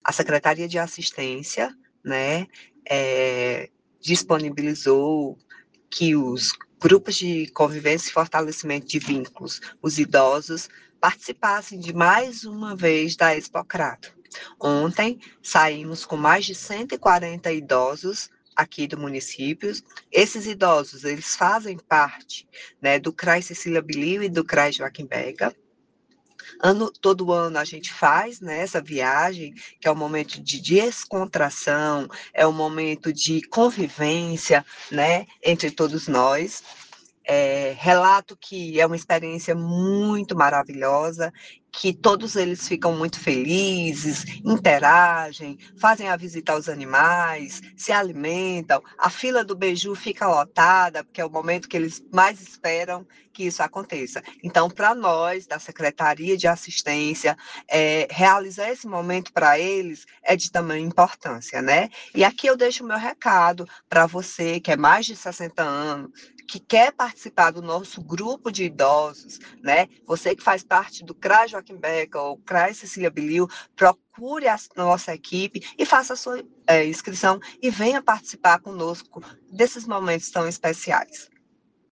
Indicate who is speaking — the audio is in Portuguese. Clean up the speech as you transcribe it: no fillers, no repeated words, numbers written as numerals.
Speaker 1: A Secretaria de Assistência, né, disponibilizou que os grupos de convivência e fortalecimento de vínculos, os idosos, participassem de mais uma vez da Expocrato. Ontem, saímos com mais de 140 idosos aqui do município. Esses idosos, eles fazem parte, né, do CRAS Cecília Bilio e do CRAS Joaquim Bega. Todo ano a gente faz, né, essa viagem, que é um momento de descontração, é um momento de convivência, né, entre todos nós. Relato que é uma experiência muito maravilhosa, que todos eles ficam muito felizes, interagem, fazem a visita aos animais, se alimentam, a fila do beiju fica lotada, porque é o momento que eles mais esperam que isso aconteça. Então, para nós, da Secretaria de Assistência, realizar esse momento para eles é de tamanha importância, né? E aqui eu deixo o meu recado para você, que é mais de 60 anos, que quer participar do nosso grupo de idosos, né? Você que faz parte do CRAS Joaquim Beca ou CRAS Cecília Bilio, procure a nossa equipe e faça a sua inscrição e venha participar conosco desses momentos tão especiais.